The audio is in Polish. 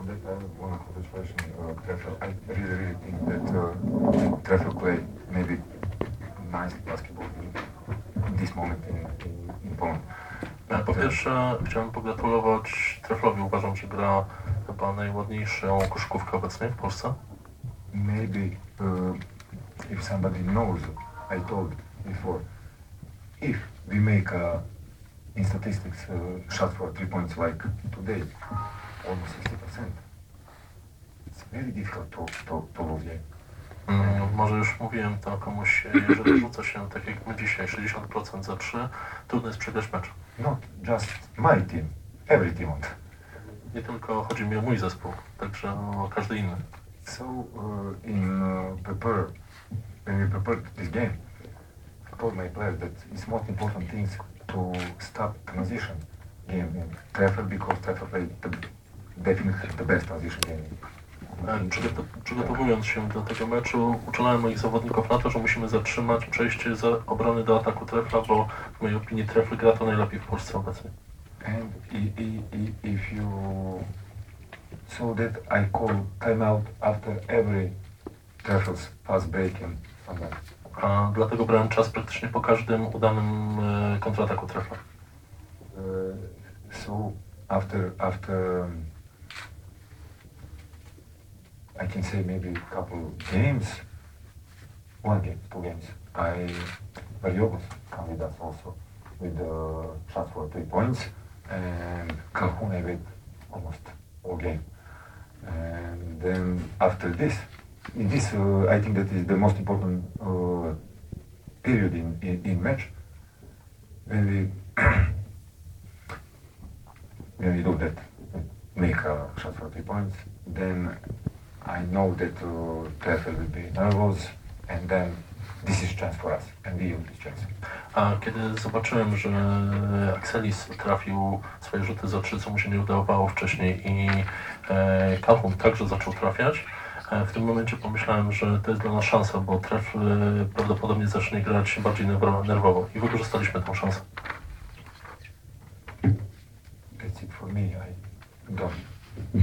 that I want to congratulation Treffel. I really think that Treffel play maybe nice basketball in this moment in Poland. Po pierwsze chciałem pogratulować Trefflowi. Uważam, że gra chyba najładniejszą koszykówkę obecnie w Polsce. Maybe if somebody knows, I told before, if we make in statistics shot for 3 points like today, almost 60%, it's very difficult to lose game. Może już mówiłem to komuś, jeżeli rzuca się tak jak my dzisiaj, 60% za 3, trudno jest przegrać mecz. Not just my team, every team on. Nie tylko chodzi mi o mój zespół, także o każdy inny. So when we prepared this game, I told my players that it's most important things to stop transition game in Treffel because Treffel played definitely the best transition game. Przygotowując się do tego meczu, uczulałem moich zawodników na to, że musimy zatrzymać przejście z obrony do ataku Treffla, bo w mojej opinii Treffl gra to najlepiej w Polsce obecnie. And if you saw that I call timeout after every Treffel's fast break and something. A dlatego brałem czas praktycznie po każdym udanym kontrataku Treffla. So after I can say maybe a couple games, 1 game, 2 games, Variogos come with us also with the shots for 3 points, and Calhoun I made almost all game. And then after this, I think that is the most important period in match when we do that, make a shot for 3 points, then I know that Treffel will be nervous, and then this is chance for us, and we use this chance. A kiedy zobaczyłem, że Axelis trafił swoje rzuty za 3, co mu się nie udawało wcześniej, i Calhoun także zaczął trafiać, w tym momencie pomyślałem, że to jest dla nas szansa, bo Treffl prawdopodobnie zacznie grać bardziej nerwowo i wykorzystaliśmy tę szansę. That's it for me. I don't